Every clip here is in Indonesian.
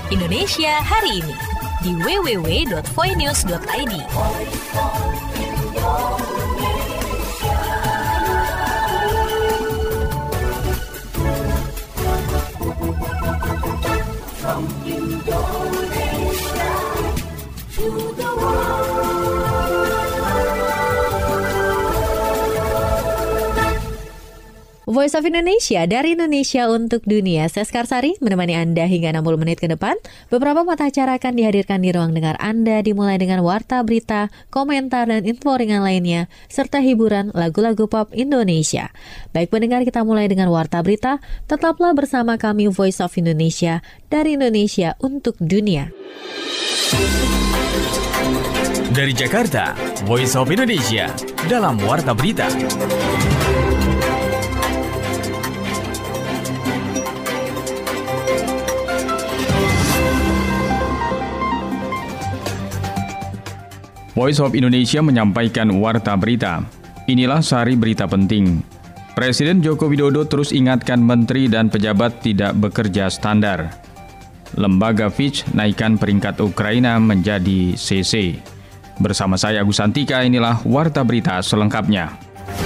Indonesia hari ini di www.voinews.id. From Indonesia to the world. Voice of Indonesia dari Indonesia untuk dunia. Saya Skarsari menemani Anda hingga 60 menit ke depan. Beberapa mata acara akan dihadirkan di ruang dengar Anda, dimulai dengan warta berita, komentar, dan info ringan lainnya, serta hiburan lagu-lagu pop Indonesia. Baik pendengar, kita mulai dengan warta berita. Tetaplah bersama kami Voice of Indonesia dari Indonesia untuk dunia. Dari Jakarta, Voice of Indonesia dalam warta berita. Voice of Indonesia menyampaikan warta berita. Inilah sari berita penting. Presiden Joko Widodo terus ingatkan menteri dan pejabat tidak bekerja standar. Lembaga Fitch naikkan peringkat Ukraina menjadi CC. Bersama saya Agus Santika, inilah warta berita selengkapnya.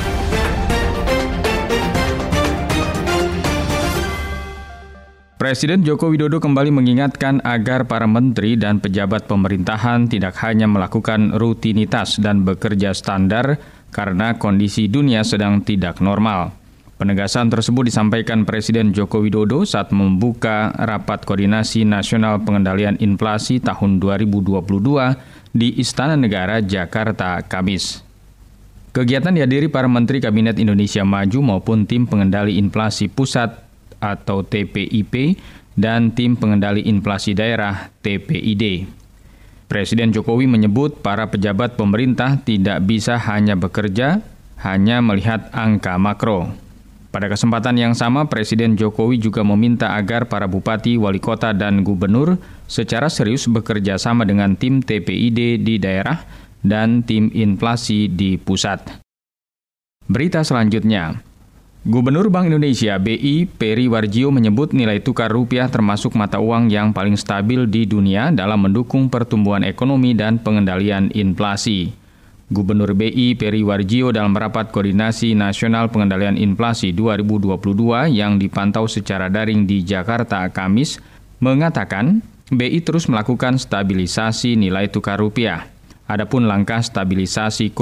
Presiden Joko Widodo kembali mengingatkan agar para menteri dan pejabat pemerintahan tidak hanya melakukan rutinitas dan bekerja standar karena kondisi dunia sedang tidak normal. Penegasan tersebut disampaikan Presiden Joko Widodo saat membuka Rapat Koordinasi Nasional Pengendalian Inflasi tahun 2022 di Istana Negara, Jakarta, Kamis. Kegiatan dihadiri para Menteri Kabinet Indonesia Maju maupun Tim Pengendali Inflasi Pusat atau TPIP, dan Tim Pengendali Inflasi Daerah TPID. Presiden Jokowi menyebut para pejabat pemerintah tidak bisa hanya bekerja, hanya melihat angka makro. Pada kesempatan yang sama, Presiden Jokowi juga meminta agar para bupati, wali kota, dan gubernur secara serius bekerja sama dengan tim TPID di daerah dan tim inflasi di pusat. Berita selanjutnya. Gubernur Bank Indonesia BI Peri Warjio menyebut nilai tukar rupiah termasuk mata uang yang paling stabil di dunia dalam mendukung pertumbuhan ekonomi dan pengendalian inflasi. Gubernur BI Peri Warjio dalam Rapat Koordinasi Nasional Pengendalian Inflasi 2022 yang dipantau secara daring di Jakarta Kamis mengatakan BI terus melakukan stabilisasi nilai tukar rupiah. Adapun langkah stabilisasi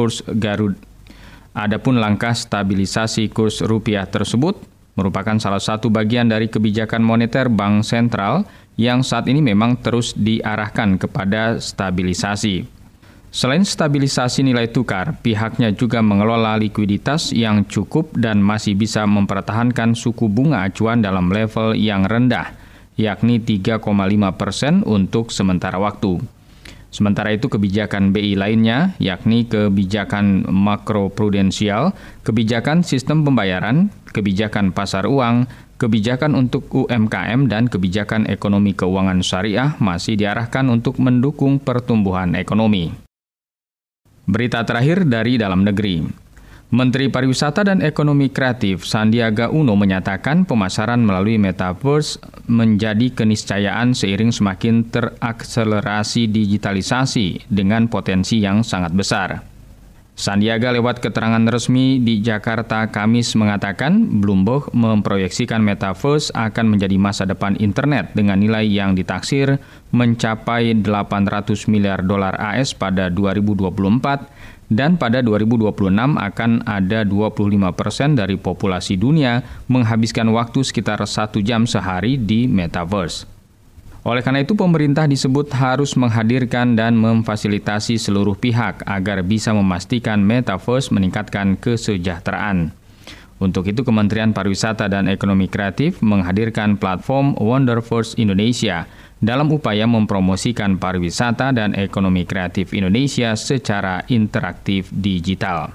kurs rupiah tersebut merupakan salah satu bagian dari kebijakan moneter Bank Sentral yang saat ini memang terus diarahkan kepada stabilisasi. Selain stabilisasi nilai tukar, pihaknya juga mengelola likuiditas yang cukup dan masih bisa mempertahankan suku bunga acuan dalam level yang rendah, yakni 3,5% untuk sementara waktu. Sementara itu kebijakan BI lainnya, yakni kebijakan makroprudensial, kebijakan sistem pembayaran, kebijakan pasar uang, kebijakan untuk UMKM, dan kebijakan ekonomi keuangan syariah masih diarahkan untuk mendukung pertumbuhan ekonomi. Berita terakhir dari dalam negeri. Menteri Pariwisata dan Ekonomi Kreatif Sandiaga Uno menyatakan pemasaran melalui Metaverse menjadi keniscayaan seiring semakin terakselerasi digitalisasi dengan potensi yang sangat besar. Sandiaga lewat keterangan resmi di Jakarta Kamis mengatakan Bloomberg memproyeksikan Metaverse akan menjadi masa depan internet dengan nilai yang ditaksir mencapai 800 miliar dolar AS pada 2024 dan pada 2026 akan ada 25% dari populasi dunia menghabiskan waktu sekitar 1 jam sehari di Metaverse. Oleh karena itu, pemerintah disebut harus menghadirkan dan memfasilitasi seluruh pihak agar bisa memastikan Metaverse meningkatkan kesejahteraan. Untuk itu, Kementerian Pariwisata dan Ekonomi Kreatif menghadirkan platform Wonderverse Indonesia dalam upaya mempromosikan pariwisata dan ekonomi kreatif Indonesia secara interaktif digital.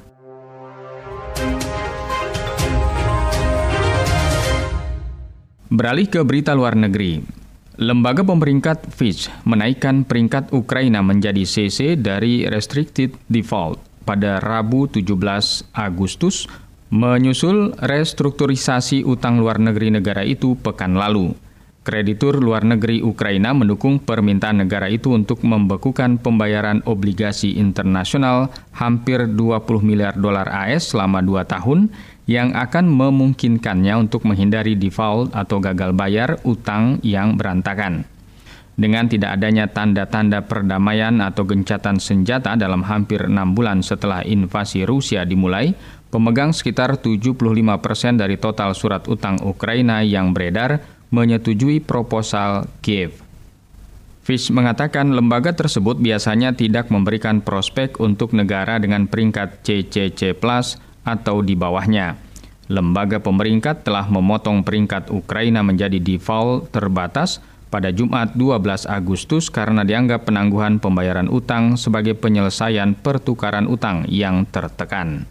Beralih ke berita luar negeri. Lembaga pemeringkat Fitch menaikkan peringkat Ukraina menjadi CC dari Restricted Default pada Rabu 17 Agustus, menyusul restrukturisasi utang luar negeri negara itu pekan lalu. Kreditur luar negeri Ukraina mendukung permintaan negara itu untuk membekukan pembayaran obligasi internasional hampir 20 miliar dolar AS selama 2 tahun yang akan memungkinkannya untuk menghindari default atau gagal bayar utang yang berantakan. Dengan tidak adanya tanda-tanda perdamaian atau gencatan senjata dalam hampir 6 bulan setelah invasi Rusia dimulai, pemegang sekitar 75% dari total surat utang Ukraina yang beredar menyetujui proposal Kiev. Fitch mengatakan lembaga tersebut biasanya tidak memberikan prospek untuk negara dengan peringkat CCC+ atau di bawahnya. Lembaga pemeringkat telah memotong peringkat Ukraina menjadi default terbatas pada Jumat 12 Agustus karena dianggap penangguhan pembayaran utang sebagai penyelesaian pertukaran utang yang tertekan.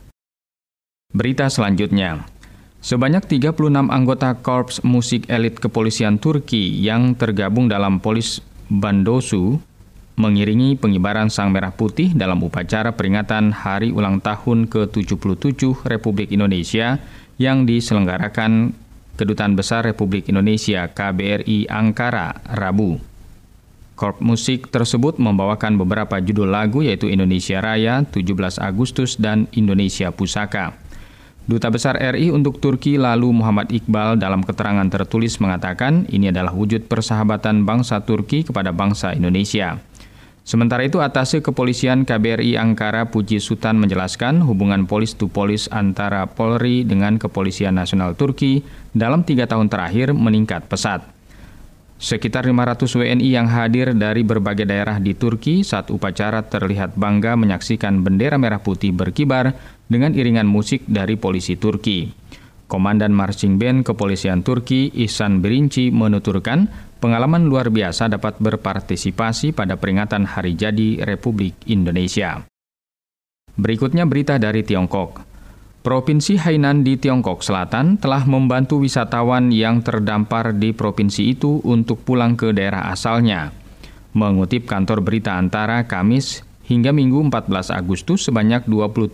Berita selanjutnya. Sebanyak 36 anggota Korps Musik Elit Kepolisian Turki yang tergabung dalam Polis Bandosu mengiringi pengibaran Sang Merah Putih dalam upacara peringatan Hari Ulang Tahun ke-77 Republik Indonesia yang diselenggarakan Kedutaan Besar Republik Indonesia KBRI Ankara, Rabu. Korps musik tersebut membawakan beberapa judul lagu yaitu Indonesia Raya, 17 Agustus, dan Indonesia Pusaka. Duta Besar RI untuk Turki lalu Muhammad Iqbal dalam keterangan tertulis mengatakan ini adalah wujud persahabatan bangsa Turki kepada bangsa Indonesia. Sementara itu, Atase Kepolisian KBRI Ankara Puji Sutan menjelaskan hubungan polis to polis antara Polri dengan Kepolisian Nasional Turki dalam 3 tahun terakhir meningkat pesat. Sekitar 500 WNI yang hadir dari berbagai daerah di Turki saat upacara terlihat bangga menyaksikan bendera merah putih berkibar dengan iringan musik dari polisi Turki. Komandan Marching Band Kepolisian Turki Ihsan Birinci menuturkan pengalaman luar biasa dapat berpartisipasi pada peringatan Hari Jadi Republik Indonesia. Berikutnya berita dari Tiongkok. Provinsi Hainan di Tiongkok Selatan telah membantu wisatawan yang terdampar di provinsi itu untuk pulang ke daerah asalnya. Mengutip kantor berita Antara Kamis, hingga Minggu 14 Agustus sebanyak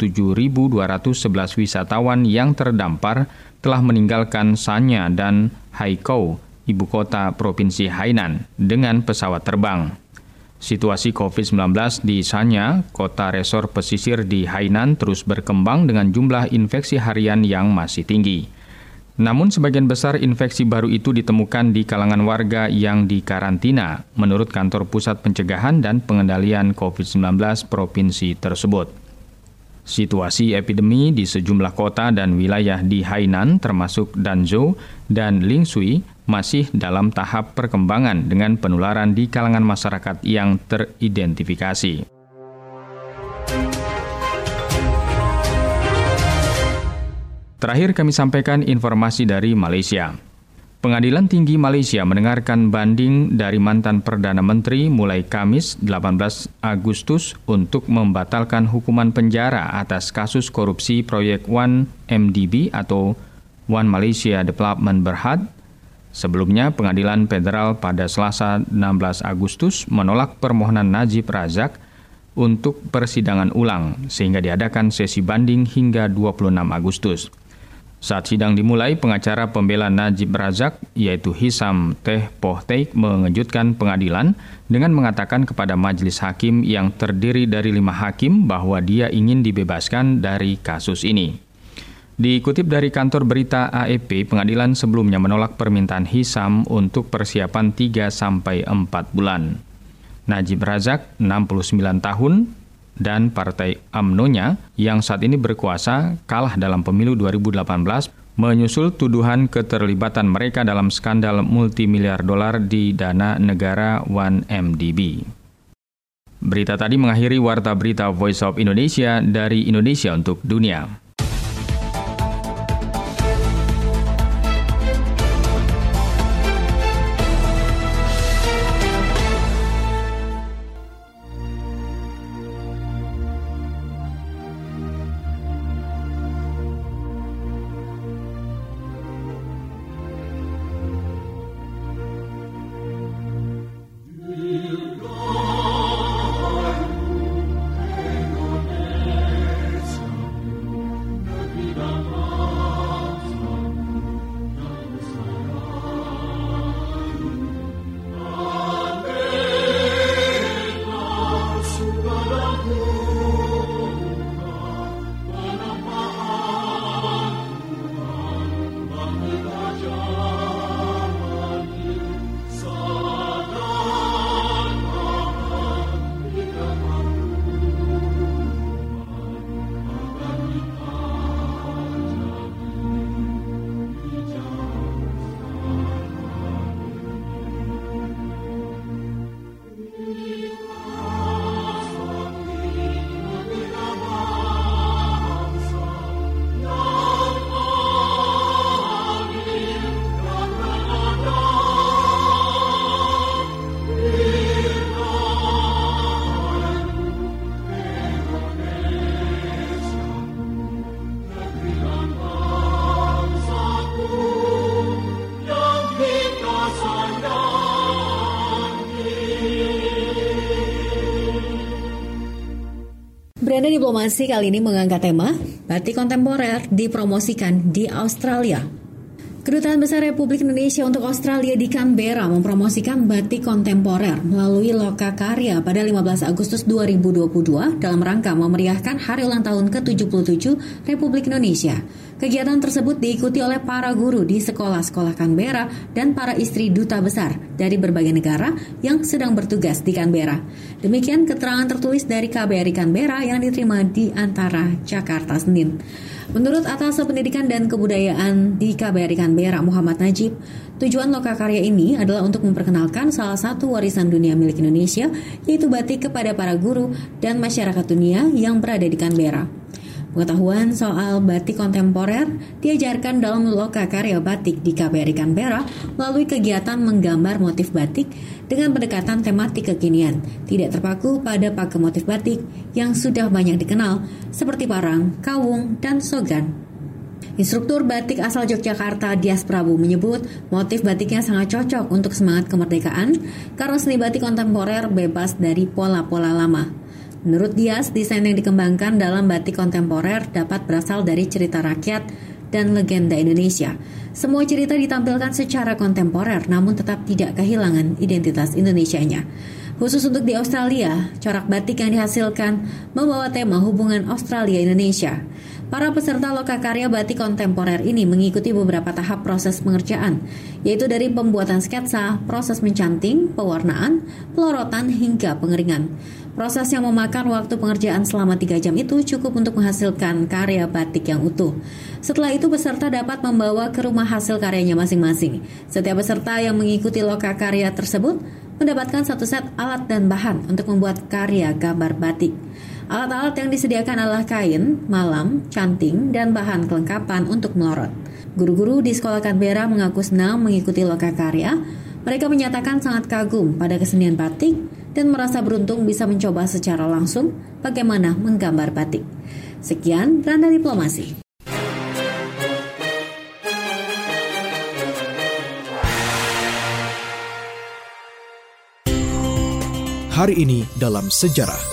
27.211 wisatawan yang terdampar telah meninggalkan Sanya dan Haikou, ibu kota Provinsi Hainan, dengan pesawat terbang. Situasi COVID-19 di Sanya, kota resor pesisir di Hainan, terus berkembang dengan jumlah infeksi harian yang masih tinggi. Namun sebagian besar infeksi baru itu ditemukan di kalangan warga yang dikarantina, menurut Kantor Pusat Pencegahan dan Pengendalian COVID-19 provinsi tersebut. Situasi epidemi di sejumlah kota dan wilayah di Hainan, termasuk Danzhou dan Lingshui, masih dalam tahap perkembangan dengan penularan di kalangan masyarakat yang teridentifikasi. Terakhir kami sampaikan informasi dari Malaysia. Pengadilan Tinggi Malaysia mendengarkan banding dari mantan Perdana Menteri mulai Kamis 18 Agustus untuk membatalkan hukuman penjara atas kasus korupsi proyek 1MDB atau One Malaysia Development Berhad. Sebelumnya, Pengadilan Federal pada Selasa 16 Agustus menolak permohonan Najib Razak untuk persidangan ulang, sehingga diadakan sesi banding hingga 26 Agustus. Saat sidang dimulai, pengacara pembela Najib Razak, yaitu Hisam Teh Poh Teik, mengejutkan pengadilan dengan mengatakan kepada majelis hakim yang terdiri dari 5 hakim bahwa dia ingin dibebaskan dari kasus ini. Dikutip dari kantor berita AFP, pengadilan sebelumnya menolak permintaan Hisam untuk persiapan 3-4 bulan. Najib Razak, 69 tahun, dan Partai UMNO-nya yang saat ini berkuasa kalah dalam pemilu 2018 menyusul tuduhan keterlibatan mereka dalam skandal multimiliar dolar di dana negara 1MDB. Berita tadi mengakhiri Warta Berita Voice of Indonesia dari Indonesia untuk Dunia. Beranda Diplomasi kali ini mengangkat tema batik kontemporer dipromosikan di Australia. Kedutaan Besar Republik Indonesia untuk Australia di Canberra mempromosikan batik kontemporer melalui Lokakarya pada 15 Agustus 2022 dalam rangka memeriahkan Hari Ulang Tahun ke-77 Republik Indonesia. Kegiatan tersebut diikuti oleh para guru di sekolah-sekolah Canberra dan para istri duta besar dari berbagai negara yang sedang bertugas di Canberra. Demikian keterangan tertulis dari KBRI Canberra yang diterima di Antara Jakarta Senin. Menurut Atase Pendidikan dan Kebudayaan di KBRI Canberra, Muhammad Najib, tujuan Lokakarya ini adalah untuk memperkenalkan salah satu warisan dunia milik Indonesia, yaitu batik kepada para guru dan masyarakat dunia yang berada di Canberra. Pengetahuan soal batik kontemporer diajarkan dalam Lokakarya Batik di KBRI Canberra melalui kegiatan menggambar motif batik dengan pendekatan tematik kekinian, tidak terpaku pada pakem motif batik yang sudah banyak dikenal seperti parang, kawung, dan sogan. Instruktur batik asal Yogyakarta, Dias Prabu, menyebut motif batiknya sangat cocok untuk semangat kemerdekaan karena seni batik kontemporer bebas dari pola-pola lama. Menurut Dias, desain yang dikembangkan dalam batik kontemporer dapat berasal dari cerita rakyat dan legenda Indonesia. Semua cerita ditampilkan secara kontemporer, namun tetap tidak kehilangan identitas Indonesianya. Khusus untuk di Australia, corak batik yang dihasilkan membawa tema hubungan Australia-Indonesia. Para peserta Lokakarya Batik Kontemporer ini mengikuti beberapa tahap proses pengerjaan, yaitu dari pembuatan sketsa, proses mencanting, pewarnaan, pelorotan, hingga pengeringan. Proses yang memakan waktu pengerjaan selama 3 jam itu cukup untuk menghasilkan karya batik yang utuh. Setelah itu peserta dapat membawa ke rumah hasil karyanya masing-masing. Setiap peserta yang mengikuti Lokakarya tersebut mendapatkan satu set alat dan bahan untuk membuat karya gambar batik. Alat-alat yang disediakan adalah kain, malam, canting, dan bahan kelengkapan untuk melorot. Guru-guru di sekolah Canberra mengaku senang mengikuti Lokakarya. Mereka menyatakan sangat kagum pada kesenian batik dan merasa beruntung bisa mencoba secara langsung bagaimana menggambar batik. Sekian Beranda Diplomasi. Hari ini dalam sejarah.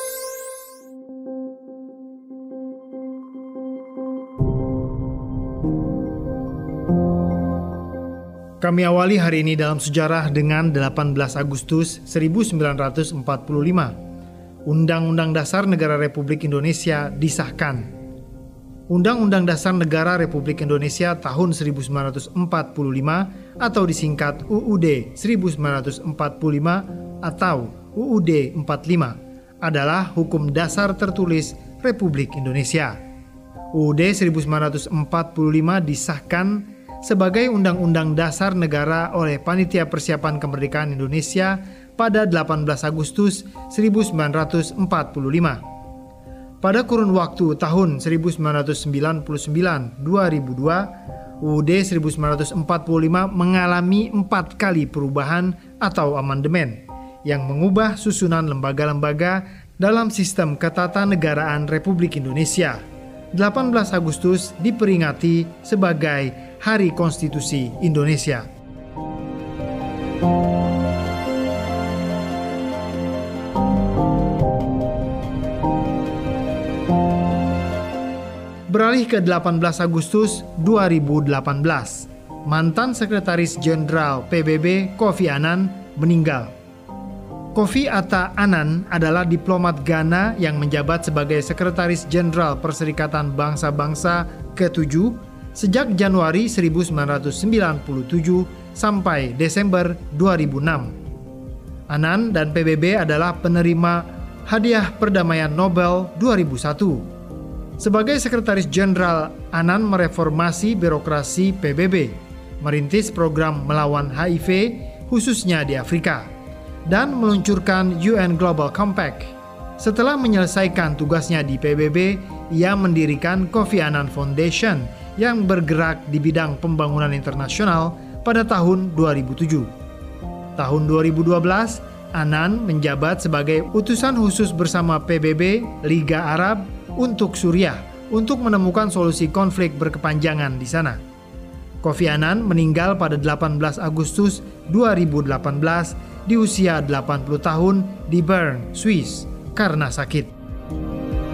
Kami awali hari ini dalam sejarah dengan 18 Agustus 1945. Undang-Undang Dasar Negara Republik Indonesia disahkan. Undang-Undang Dasar Negara Republik Indonesia tahun 1945 atau disingkat UUD 1945 atau UUD 45 adalah hukum dasar tertulis Republik Indonesia. UUD 1945 disahkan sebagai Undang-Undang Dasar Negara oleh Panitia Persiapan Kemerdekaan Indonesia pada 18 Agustus 1945. Pada kurun waktu tahun 1999-2002, UUD 1945 mengalami 4 kali perubahan atau amandemen yang mengubah susunan lembaga-lembaga dalam sistem ketatanegaraan Republik Indonesia. 18 Agustus diperingati sebagai Hari Konstitusi Indonesia. Beralih ke 18 Agustus 2018, mantan Sekretaris Jenderal PBB Kofi Annan meninggal. Kofi Atta Annan adalah diplomat Ghana yang menjabat sebagai Sekretaris Jenderal Perserikatan Bangsa-Bangsa ke-7 sejak Januari 1997 sampai Desember 2006. Annan dan PBB adalah penerima Hadiah Perdamaian Nobel 2001. Sebagai Sekretaris Jenderal, Annan mereformasi birokrasi PBB, merintis program melawan HIV khususnya di Afrika, dan meluncurkan UN Global Compact. Setelah menyelesaikan tugasnya di PBB, ia mendirikan Kofi Annan Foundation yang bergerak di bidang pembangunan internasional pada tahun 2007. Tahun 2012, Annan menjabat sebagai utusan khusus bersama PBB Liga Arab untuk Suriah untuk menemukan solusi konflik berkepanjangan di sana. Kofi Annan meninggal pada 18 Agustus 2018 di usia 80 tahun di Bern, Swiss karena sakit.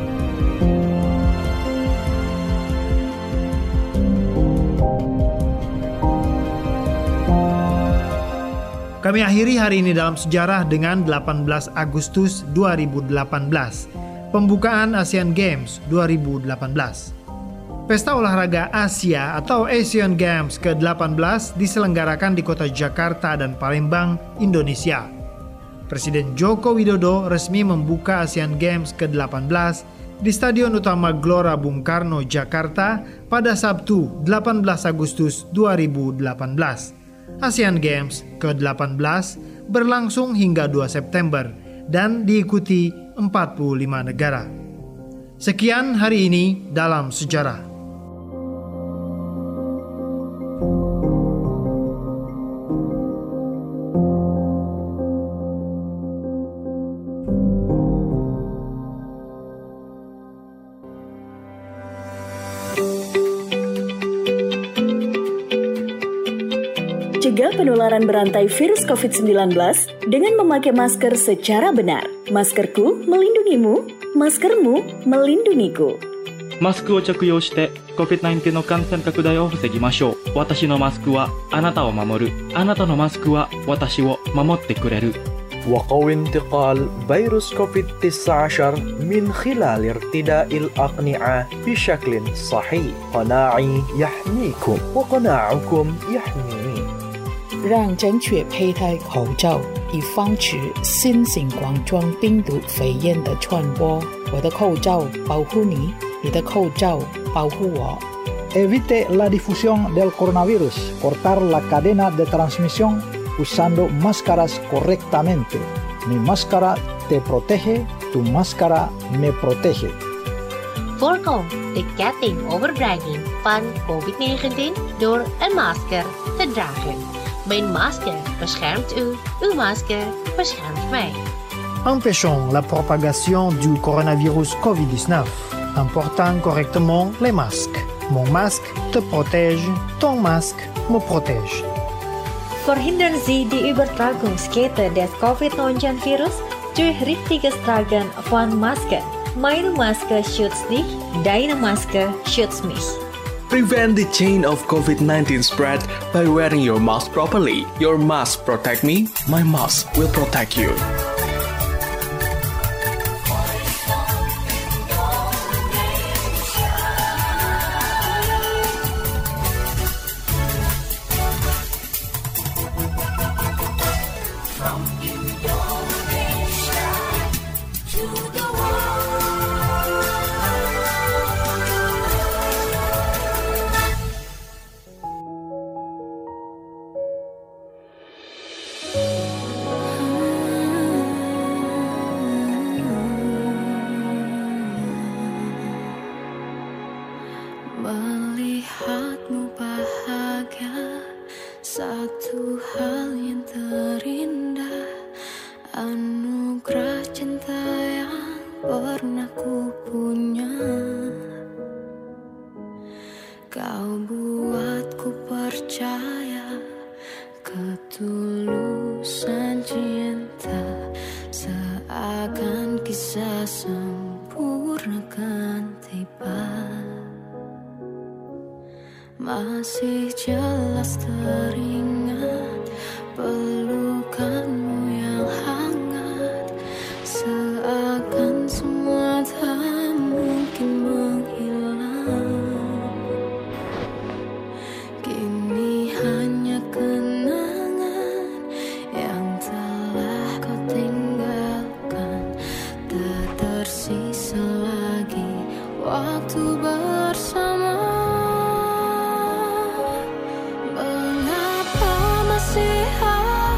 Kami akhiri hari ini dalam sejarah dengan 18 Agustus 2018, pembukaan Asian Games 2018. Pesta olahraga Asia atau Asian Games ke-18 diselenggarakan di kota Jakarta dan Palembang, Indonesia. Presiden Joko Widodo resmi membuka Asian Games ke-18 di Stadion Utama Gelora Bung Karno, Jakarta pada Sabtu 18 Agustus 2018. Asian Games ke-18 berlangsung hingga 2 September dan diikuti 45 negara. Sekian hari ini dalam sejarah. Cegah penularan berantai virus COVID-19 dengan memakai masker secara benar. Maskerku melindungimu, maskermu melindungiku. マスクを着用して COVID-19 の感染拡大を防ぎましょう。私のマスクはあなたを守る。あなたのマスクは私を守ってくれる。 وقوي انتقال فيروس كوفيد-19 من خلال ارتداء الأقنعة بشكل صحيح. قناعي يحميكم وقناعكم يحميني. 让正确佩戴口罩，以防止新型冠状病毒肺炎的传播。我的口罩保护你，你的口罩保护我。 Evite la difusión del coronavirus. Cortar la cadena de transmisión usando máscaras correctamente. Mi máscara te protege, tu máscara me protege. Voorkom de ketting overbrenging van COVID-19 door een masker te dragen. Mijn masker beschermt u, uw masker beschermt mij. Empêchons la propagation du coronavirus COVID-19 en portant correctement les masques. Mon masque te protège, ton masque me protège. Verhindern Sie die Übertragungskette des Covid-19-Virus durch richtiges Tragen von Masken. Meine Maske schützt dich, deine Maske schützt mich. Prevent the chain of COVID-19 spread by wearing your mask properly. Your mask protect me, my mask will protect you. Melihatmu bahagia, satu hal yang terindah, anugerah cinta yang pernah ku punya. Kau buatku percaya ketulusan cinta, seakan kisah sempurna kan tiba. Masih jelas teringat pelukanmu yang hangat, seakan semua tak mungkin menghilang. Kini hanya kenangan yang telah kau tinggalkan, tak tersisa lagi waktu bersama. Masih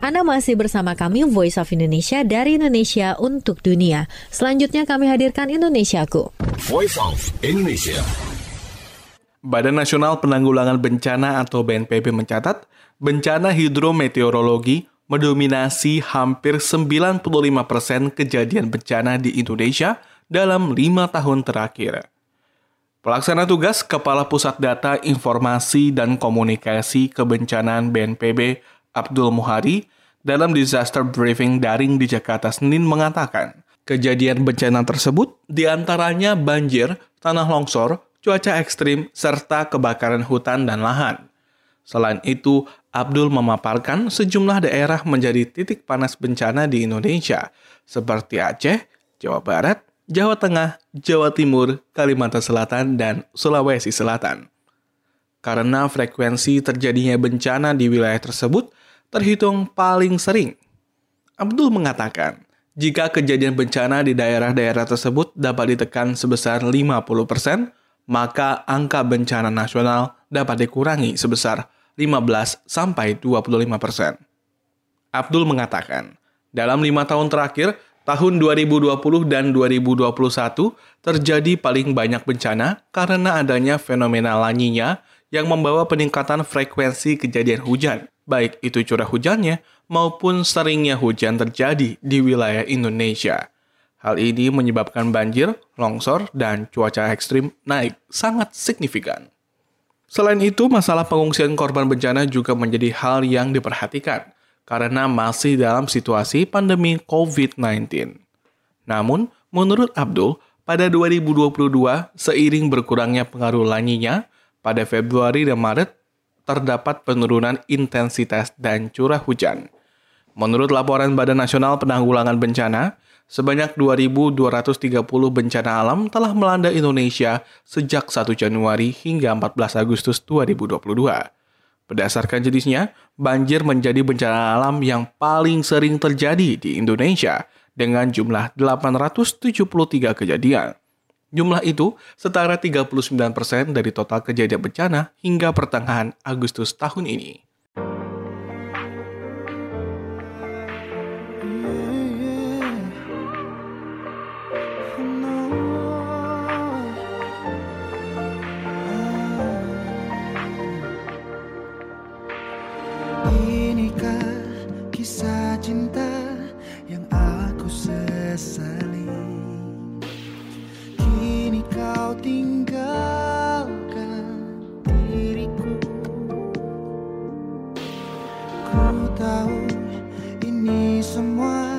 Anda masih bersama kami Voice of Indonesia dari Indonesia untuk dunia. Selanjutnya kami hadirkan Indonesiaku. Voice of Indonesia. Badan Nasional Penanggulangan Bencana atau BNPB mencatat, bencana hidrometeorologi mendominasi hampir 95% kejadian bencana di Indonesia dalam 5 tahun terakhir. Pelaksana tugas Kepala Pusat Data Informasi dan Komunikasi Kebencanaan BNPB Abdul Muhari dalam disaster briefing daring di Jakarta Senin mengatakan, kejadian bencana tersebut diantaranya banjir, tanah longsor, cuaca ekstrim, serta kebakaran hutan dan lahan. Selain itu, Abdul memaparkan sejumlah daerah menjadi titik panas bencana di Indonesia, seperti Aceh, Jawa Barat, Jawa Tengah, Jawa Timur, Kalimantan Selatan, dan Sulawesi Selatan. Karena frekuensi terjadinya bencana di wilayah tersebut terhitung paling sering. Abdul mengatakan, jika kejadian bencana di daerah-daerah tersebut dapat ditekan sebesar 50%, maka angka bencana nasional dapat dikurangi sebesar 15-25%. Abdul mengatakan, dalam 5 tahun terakhir, tahun 2020 dan 2021 terjadi paling banyak bencana karena adanya fenomena La Niña yang membawa peningkatan frekuensi kejadian hujan, baik itu curah hujannya maupun seringnya hujan terjadi di wilayah Indonesia. Hal ini menyebabkan banjir, longsor, dan cuaca ekstrim naik sangat signifikan. Selain itu, masalah pengungsian korban bencana juga menjadi hal yang diperhatikan karena masih dalam situasi pandemi COVID-19. Namun, menurut Abdul, pada 2022, seiring berkurangnya pengaruh La Niña, pada Februari dan Maret, terdapat penurunan intensitas dan curah hujan. Menurut laporan Badan Nasional Penanggulangan Bencana, sebanyak 2.230 bencana alam telah melanda Indonesia sejak 1 Januari hingga 14 Agustus 2022. Berdasarkan jenisnya, banjir menjadi bencana alam yang paling sering terjadi di Indonesia dengan jumlah 873 kejadian. Jumlah itu setara 39% dari total kejadian bencana hingga pertengahan Agustus tahun ini. Inikah kisah cinta yang aku sesali? Kini kau tinggalkan diriku. Ku tahu ini semua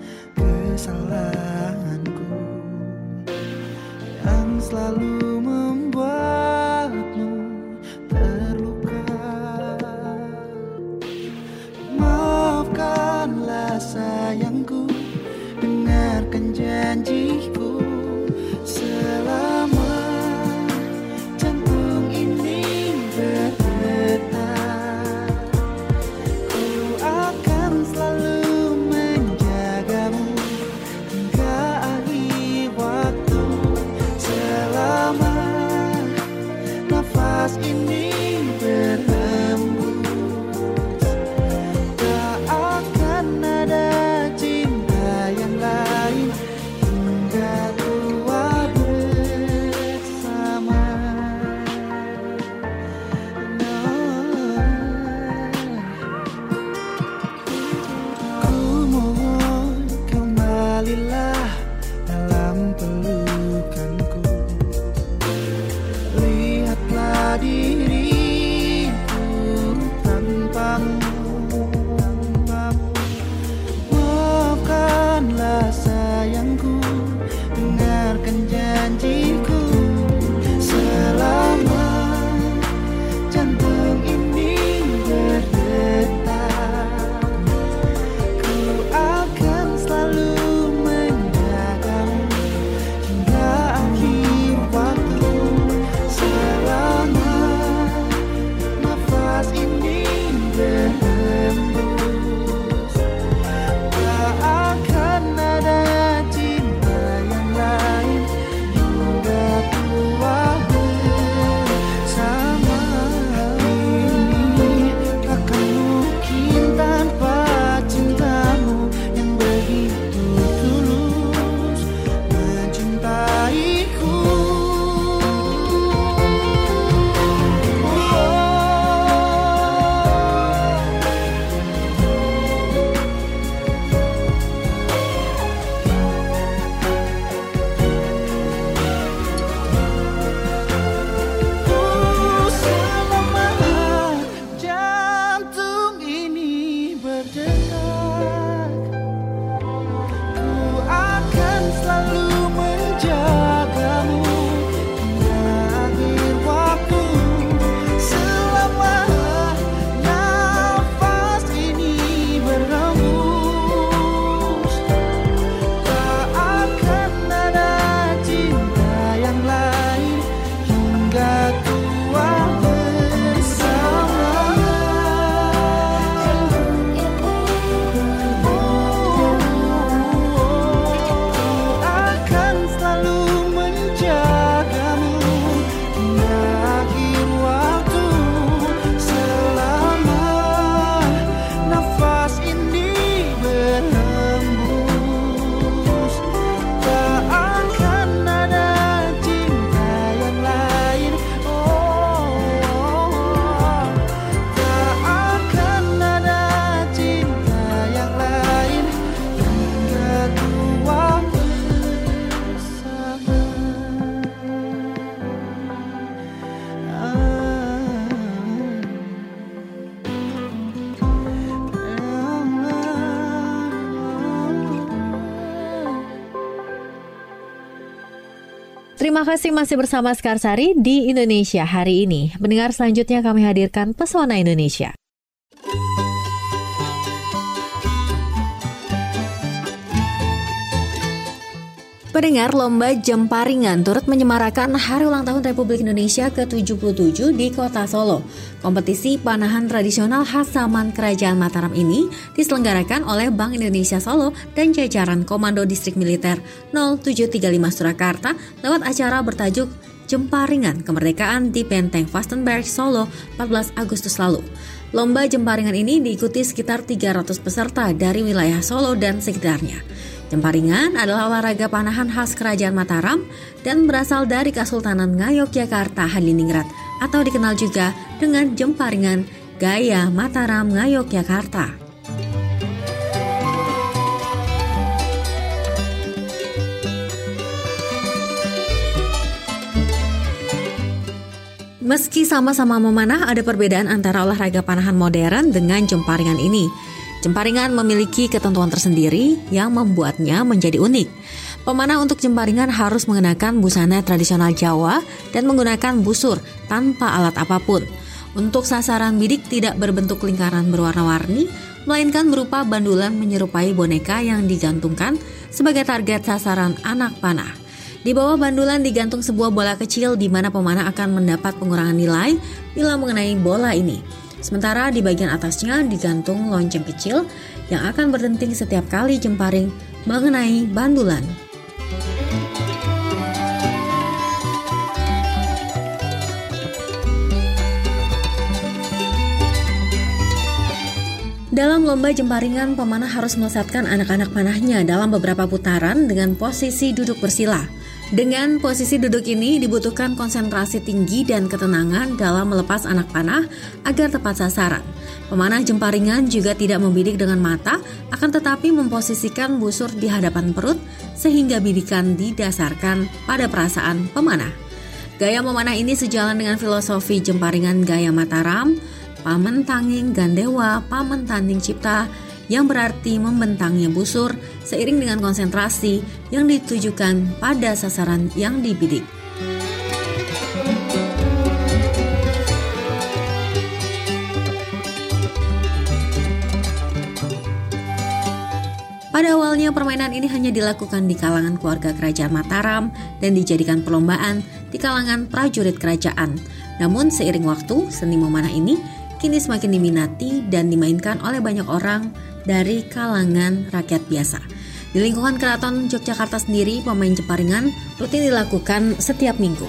kesalahanku yang selalu membuatmu terluka. Maafkanlah sayangku, dengarkan janjiku. Selama jantung ini berdetak, ku akan selalu menjagamu hingga akhir waktu. Selama nafas ini berhembus, tak akan ada cinta yang lain hingga Terima kasih masih bersama Sekarsari di Indonesia hari ini. Pendengar, selanjutnya kami hadirkan Pesona Indonesia. Pendengar, lomba jemparingan turut menyemarakan Hari Ulang Tahun Republik Indonesia ke-77 di Kota Solo. Kompetisi panahan tradisional khas zaman Kerajaan Mataram ini diselenggarakan oleh Bank Indonesia Solo dan jajaran Komando Distrik Militer 0735 Surakarta lewat acara bertajuk Jemparingan Kemerdekaan di Benteng Vastenburg, Solo 14 Agustus lalu. Lomba jemparingan ini diikuti sekitar 300 peserta dari wilayah Solo dan sekitarnya. Jemparingan adalah olahraga panahan khas Kerajaan Mataram dan berasal dari Kesultanan Ngayogyakarta Hadiningrat atau dikenal juga dengan jemparingan gaya Mataram Ngayogyakarta. Meski sama-sama memanah, ada perbedaan antara olahraga panahan modern dengan jemparingan ini. Jemparingan memiliki ketentuan tersendiri yang membuatnya menjadi unik. Pemanah untuk jemparingan harus mengenakan busana tradisional Jawa dan menggunakan busur tanpa alat apapun. Untuk sasaran bidik tidak berbentuk lingkaran berwarna-warni, melainkan berupa bandulan menyerupai boneka yang digantungkan sebagai target sasaran anak panah. Di bawah bandulan digantung sebuah bola kecil di mana pemanah akan mendapat pengurangan nilai bila mengenai bola ini. Sementara di bagian atasnya digantung lonceng kecil yang akan berdenting setiap kali jemparing mengenai bandulan. Dalam lomba jemparingan, pemanah harus melesatkan anak-anak panahnya dalam beberapa putaran dengan posisi duduk bersila. Dengan posisi duduk ini dibutuhkan konsentrasi tinggi dan ketenangan dalam melepas anak panah agar tepat sasaran. Pemanah jemparingan juga tidak membidik dengan mata, akan tetapi memposisikan busur di hadapan perut sehingga bidikan didasarkan pada perasaan pemanah. Gaya memanah ini sejalan dengan filosofi jemparingan gaya Mataram, Pamen Tanging Gandewa, Pamen Tanding Cipta, yang berarti membentangnya busur seiring dengan konsentrasi yang ditujukan pada sasaran yang dibidik. Pada awalnya permainan ini hanya dilakukan di kalangan keluarga Kerajaan Mataram dan dijadikan perlombaan di kalangan prajurit kerajaan. Namun seiring waktu, seni memanah ini kini semakin diminati dan dimainkan oleh banyak orang dari kalangan rakyat biasa. Di lingkungan Keraton Yogyakarta sendiri, pemain jemparingan rutin dilakukan setiap minggu.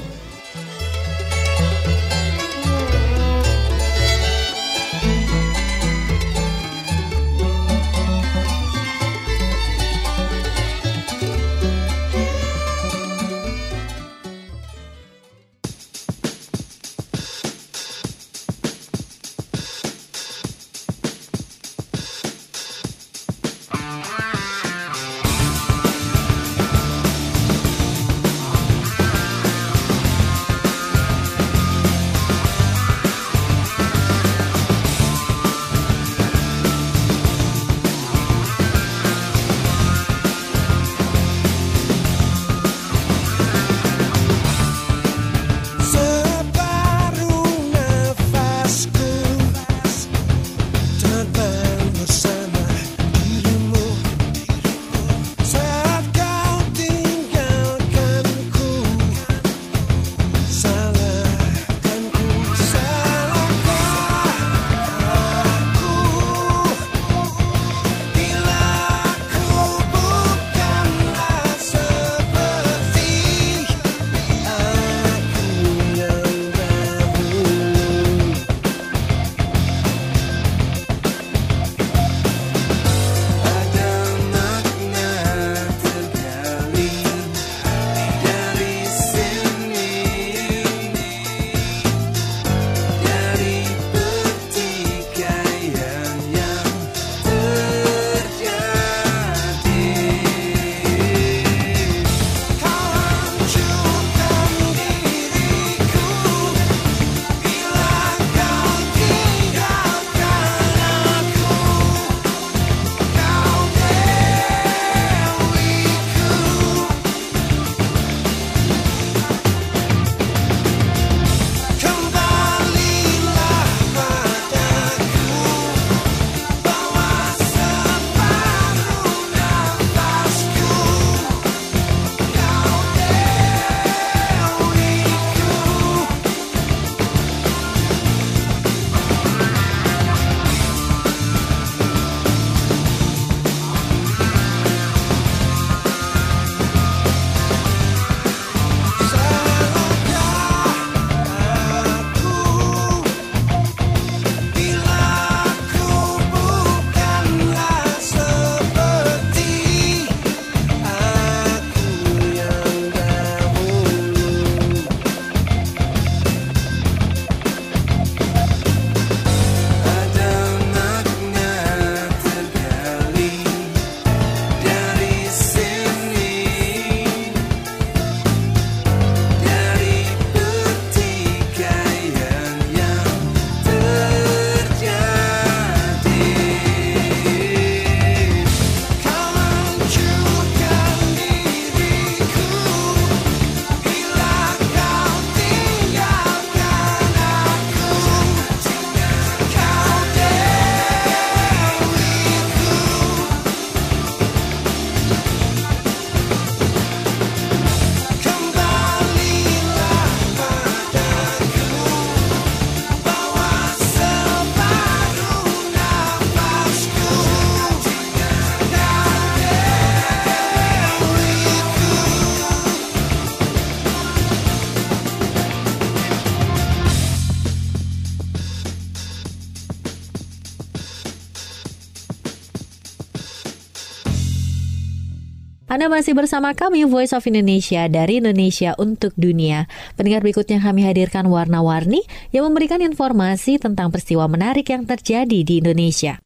Anda masih bersama kami Voice of Indonesia dari Indonesia untuk Dunia. Pendengar, berikutnya kami hadirkan warna-warni yang memberikan informasi tentang peristiwa menarik yang terjadi di Indonesia.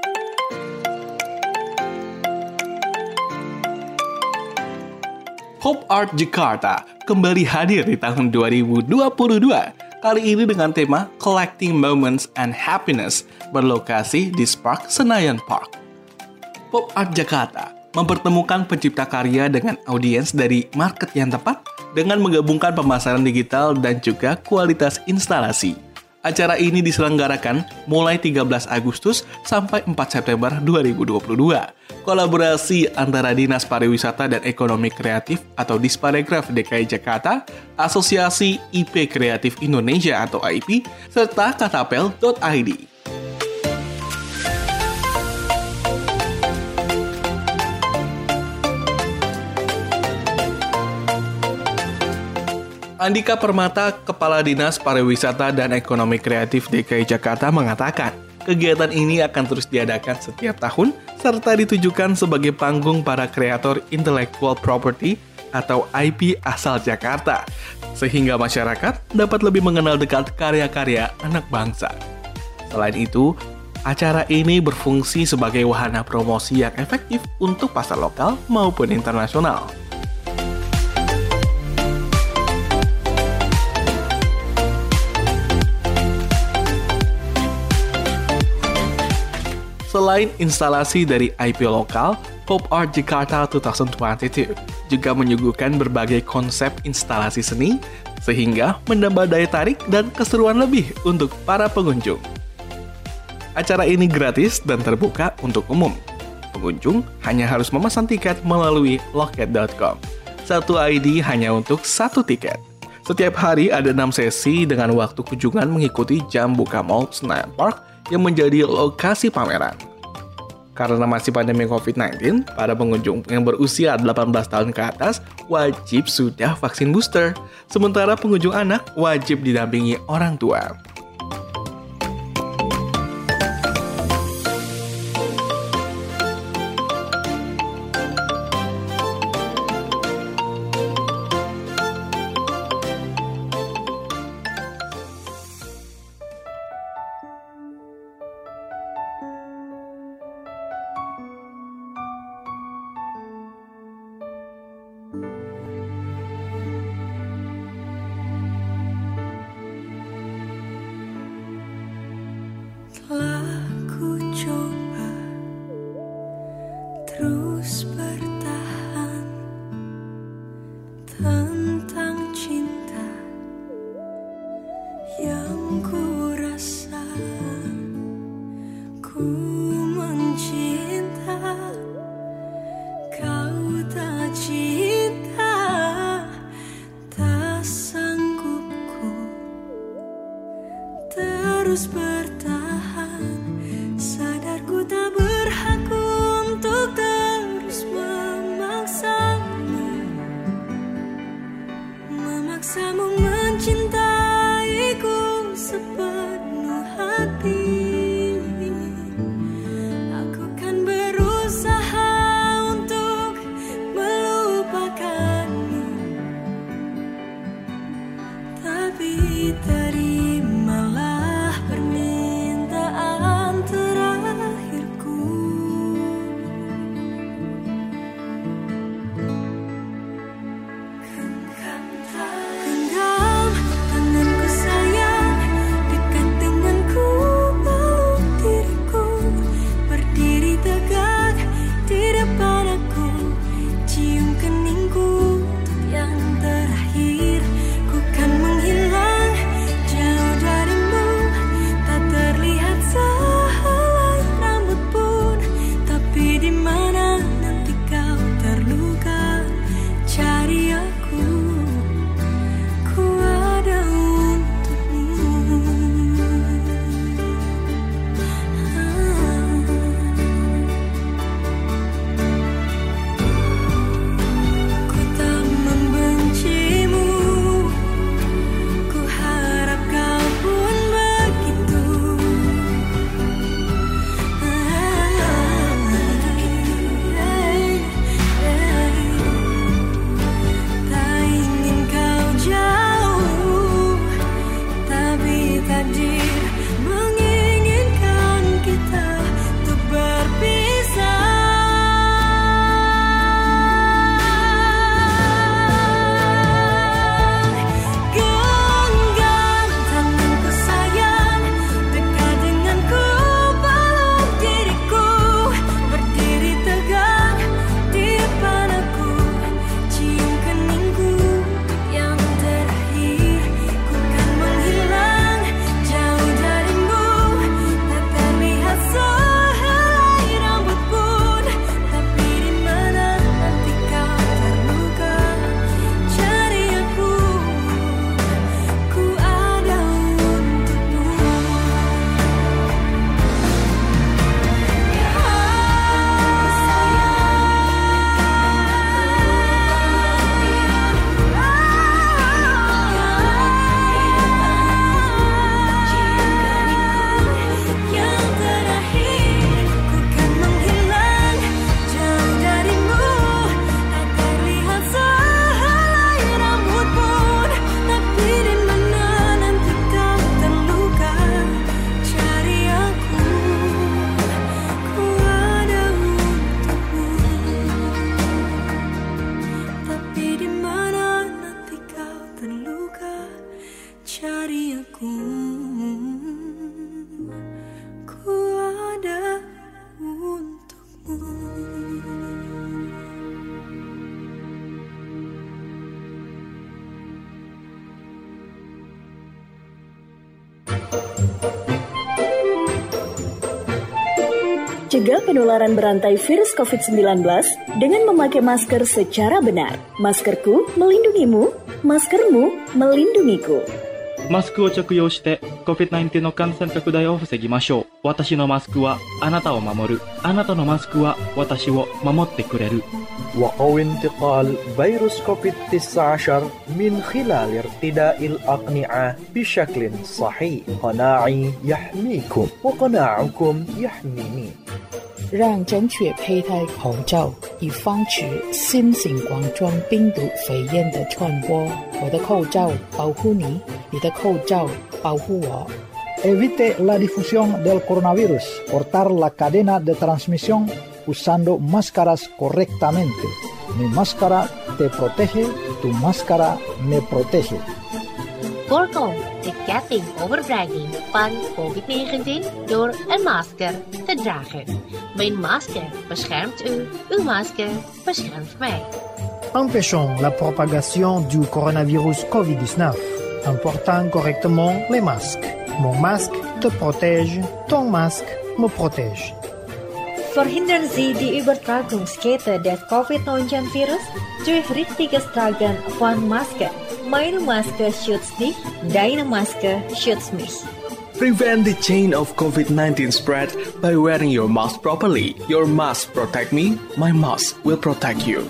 Pop Art Jakarta kembali hadir di tahun 2022, kali ini dengan tema Collecting Moments and Happiness, berlokasi di Spark Senayan Park. Pop Art Jakarta mempertemukan pencipta karya dengan audiens dari market yang tepat dengan menggabungkan pemasaran digital dan juga kualitas instalasi. Acara ini diselenggarakan mulai 13 Agustus sampai 4 September 2022. Kolaborasi antara Dinas Pariwisata dan Ekonomi Kreatif atau Disparekraf DKI Jakarta, Asosiasi IP Kreatif Indonesia atau IP, serta katapel.id. Andika Permata, Kepala Dinas Pariwisata dan Ekonomi Kreatif DKI Jakarta mengatakan, kegiatan ini akan terus diadakan setiap tahun serta ditujukan sebagai panggung para kreator intellectual property atau IP asal Jakarta, sehingga masyarakat dapat lebih mengenal dekat karya-karya anak bangsa. Selain itu, acara ini berfungsi sebagai wahana promosi yang efektif untuk pasar lokal maupun internasional. Selain instalasi dari IP lokal, Pop Art Jakarta 2022 juga menyuguhkan berbagai konsep instalasi seni, sehingga menambah daya tarik dan keseruan lebih untuk para pengunjung. Acara ini gratis dan terbuka untuk umum. Pengunjung hanya harus memesan tiket melalui loket.com. Satu ID hanya untuk satu tiket. Setiap hari ada 6 sesi dengan waktu kunjungan mengikuti jam buka Mall Senayan Park yang menjadi lokasi pameran. Karena masih pandemi COVID-19, para pengunjung yang berusia 18 tahun ke atas wajib sudah vaksin booster, sementara pengunjung anak wajib didampingi orang tua. Telah ku coba terus bertahan tentang cinta yang ku rasa. Ku mencinta, kau tak cinta, tak sanggup ku terus bertahan. Sadar ku tak berhak untuk terus Cegah penularan berantai virus COVID-19 dengan memakai masker secara benar. Maskerku melindungimu, maskermu melindungiku. マスクを着用して COVID-19 の感染拡大を防ぎましょう。私のマスクはあなたを守る。あなたのマスクは私を守ってくれる。 وقوي انتقال فيروس كوفيد-19 من خلال ارتداء الأقنعة بشكل صحيح. قناعي يحميكم وقناعكم يحميني. 让正确佩戴口罩，以防止新型冠状病毒肺炎的传播。我的口罩保护你，你的口罩保护我。 Evite la difusión del coronavirus. Cortar la cadena de transmisión usando máscaras correctamente. Mi máscara te protege, tu máscara me protege. Voorkom de ketting overbrenging van COVID-19 door een masker te dragen. Mijn masker beschermt u, uw masker beschermt mij. Empêchons la propagation du coronavirus COVID-19 en portant correctement les masques. Mon masque te protège, ton masque me protège. Verhindern Sie die Übertragungskette des Covid-19-Virus durch richtiges Tragen von Maske. Meine Maske schützt dich, deine Maske schützt mich. Prevent the chain of COVID-19 spread by wearing your mask properly. Your mask protect me, my mask will protect you.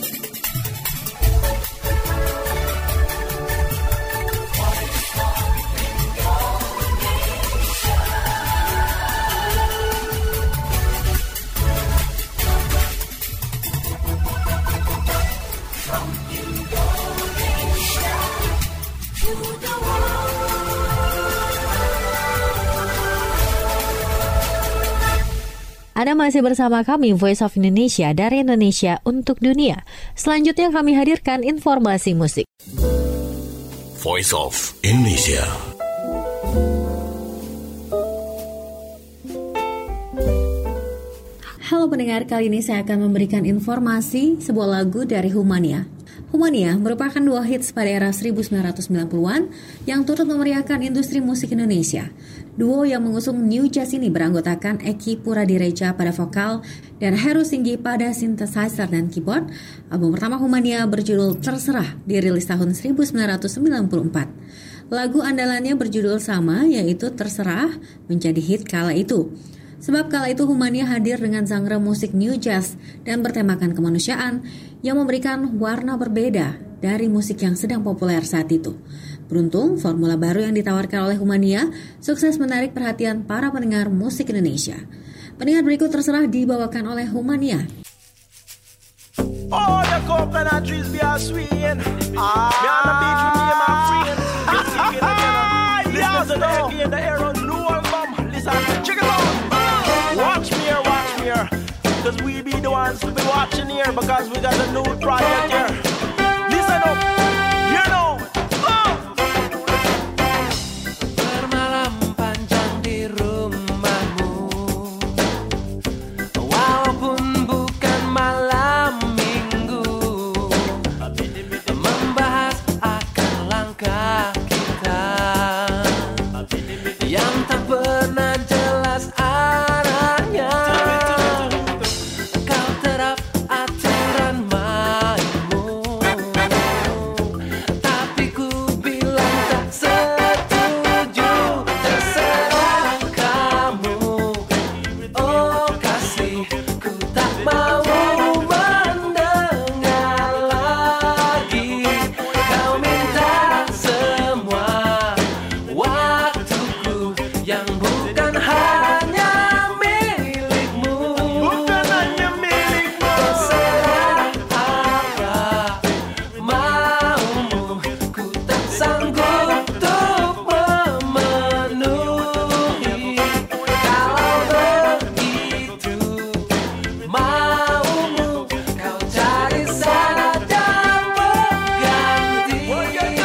Anda masih bersama kami Voice of Indonesia dari Indonesia untuk dunia. Selanjutnya kami hadirkan informasi musik. Voice of Indonesia. Halo pendengar, kali ini saya akan memberikan informasi sebuah lagu dari Humania. Humania merupakan dua hits pada era 1990-an yang turut memeriahkan industri musik Indonesia. Duo yang mengusung New Jazz ini beranggotakan Eki Puradireja pada vokal dan Heru Singgi pada synthesizer dan keyboard. Album pertama Humania berjudul Terserah dirilis tahun 1994. Lagu andalannya berjudul sama, yaitu Terserah, menjadi hit kala itu. Sebab kala itu Humania hadir dengan genre musik New Jazz dan bertemakan kemanusiaan yang memberikan warna berbeda dari musik yang sedang populer saat itu. Beruntung, formula baru yang ditawarkan oleh Humania sukses menarik perhatian para pendengar musik Indonesia. Pendengar berikut Terserah dibawakan oleh Humania. Oh, the coconut trees be a swinging. Me on the beach with me and my friends. Listen to the Eki in the air on new album. Listen, check it out. Watch me here, cause we be the ones to be watching here, because we got a new project here. Listen up, you know. Bermalam panjang di rumahmu, walaupun bukan malam minggu, membahas akan langkah kita yang tak pernah jelas arahnya. Kau terap aturan mainmu, tapi ku bilang tak setuju. Terserah kamu, oh kasih, ku tak mau mendengar lagi. Kau minta semua waktuku yang bukan hanya milikmu. Bukan hanya milikmu. Terserah apa maumu, ku tak sanggup untuk memenuhi. Kalau begitu maumu, kau cari saja penggantiku.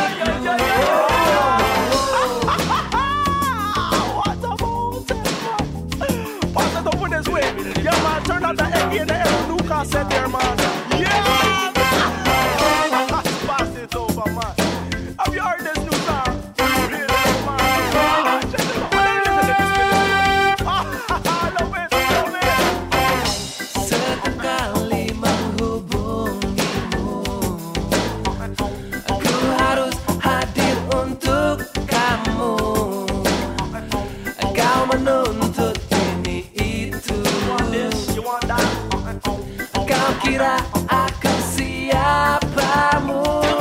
Pass it up with this way. Yeah, man, turn out the Eki in the air on new cassette there, man. Yeah! Pass it over, man. Have you heard this new song? Really, man. Check it kira aku siapamu.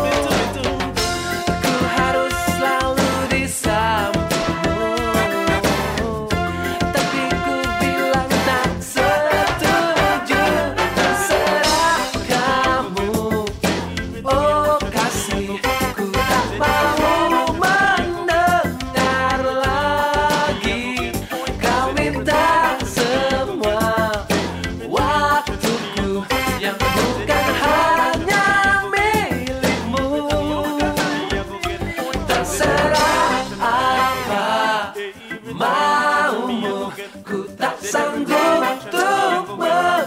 Ku harus selalu di sampingmu, tapi ku bilang tak setuju. Terserah kamu, oh kasih, ku tak mau mendengar lagi. Kau minta semua waktuku yang bukan hanya milikmu. Terserah apa maumu, ku tak sanggup untuk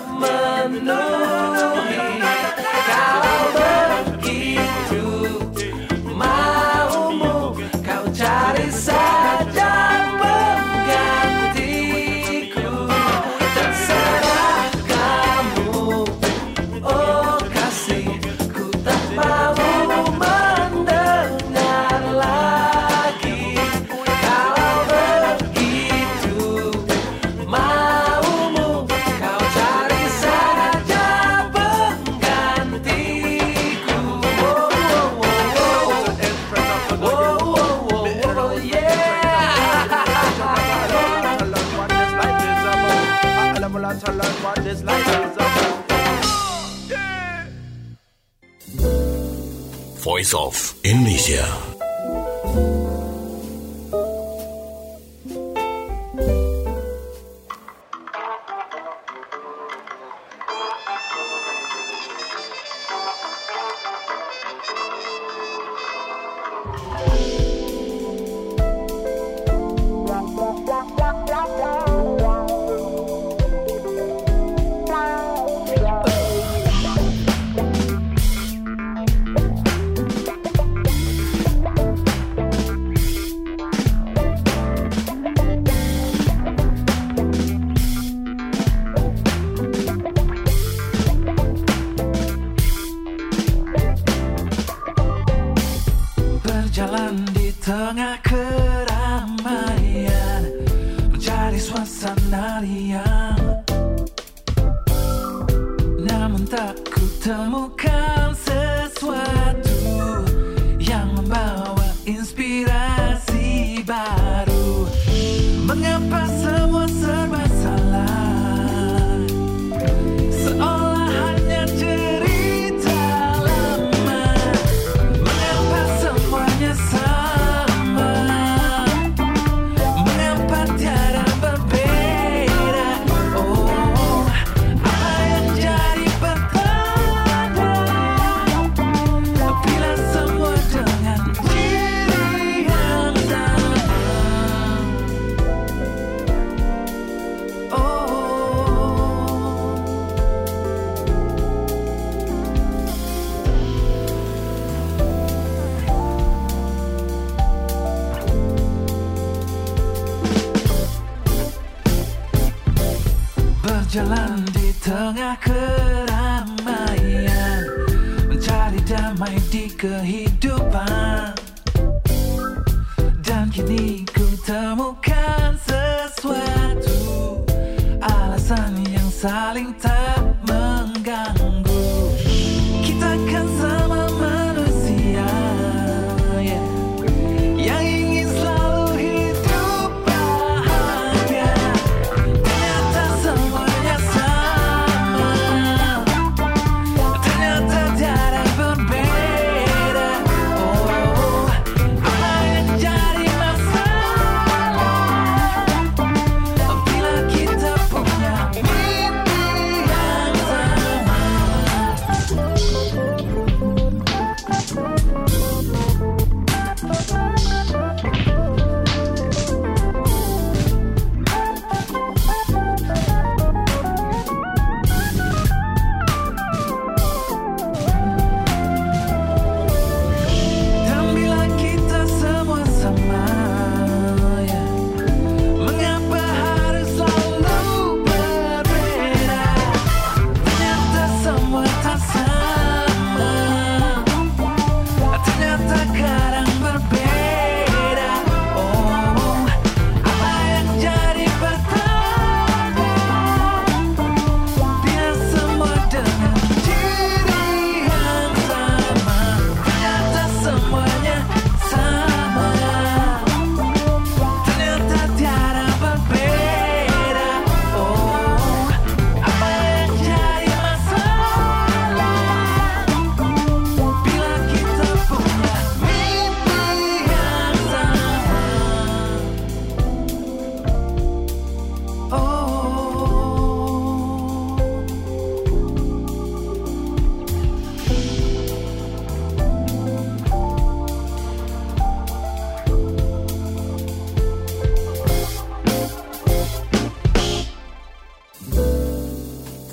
memenuhi. Kalau begitu maumu, kau cari saja penggantiku. Terserah kamu, oh kasih, ku tak mau mendengar lagi. Kalau begitu maumu, kau cari saja penggantiku. Oh, oh, oh, oh, oh, oh, yeah. Voice of Indonesia. Berjalan di tengah keramaian, mencari suasana riang, namun tak ku temukan sesuatu yang membawa inspirasi baru. Mengapa semua serba salah, seolah hanya cerita lama. Mengapa semuanya sama, mengapa tiada berbeda. Oh, apa yang jadi pertanyaan, bila semua dengan ciri yang sama. Oh, berjalan di tengah keramaian, mencari damai di kehidupan, dan kini ku temukan sesuatu, alasan yang saling tak mengganggu. Kita kan sama manusia, yeah, yang ingin selalu hidup bahagia. Ternyata semuanya sama, ternyata tiada berbeda. Oh, apa yang jadi masalah, bila kita punya mimpi yang sama.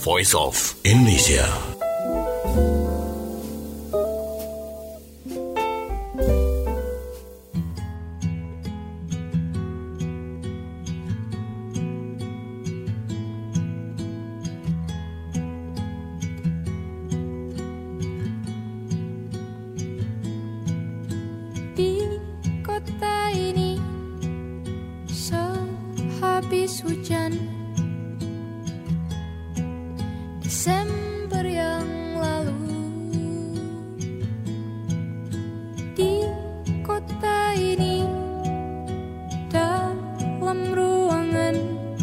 Voice of Indonesia. Habis hujan Desember yang lalu, di kota ini dalam ruangan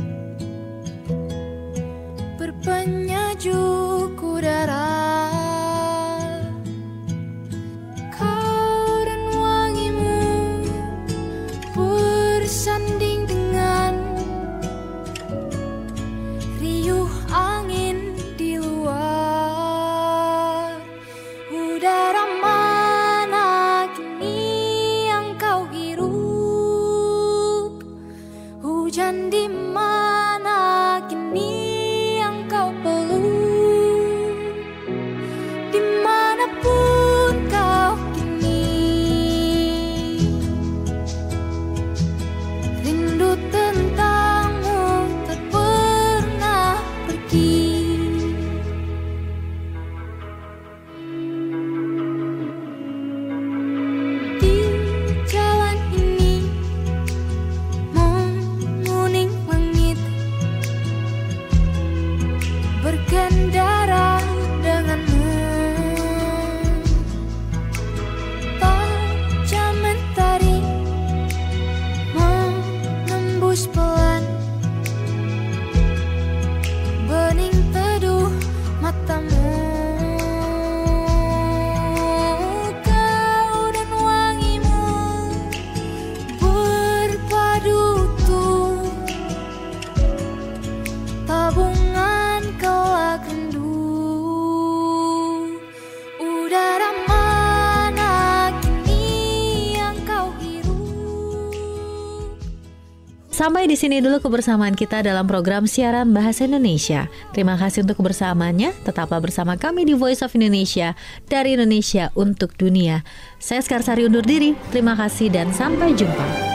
berpenyejuk udara, kau dan wangimu bersanding dengan riuh angin di luar. Udara mana kini yang kau hirup? Hujan di mana kini yang kau peluk? Dimanapun kau kini, rindu tentangmu tak pernah pergi. Di jalan ini menguning langit, berkendara denganmu. Tajam mentari menembus pelan, bening teduh matamu. Kau dan wangimu berpadu utuh, tabungan kelak rindu. Udara mana kini yang kau hirup? Sampai di sini dulu kebersamaan kita dalam program siaran Bahasa Indonesia. Terima kasih untuk kebersamaannya. Tetaplah bersama kami di Voice of Indonesia, dari Indonesia untuk dunia. Saya Sekarsari undur diri. Terima kasih dan sampai jumpa.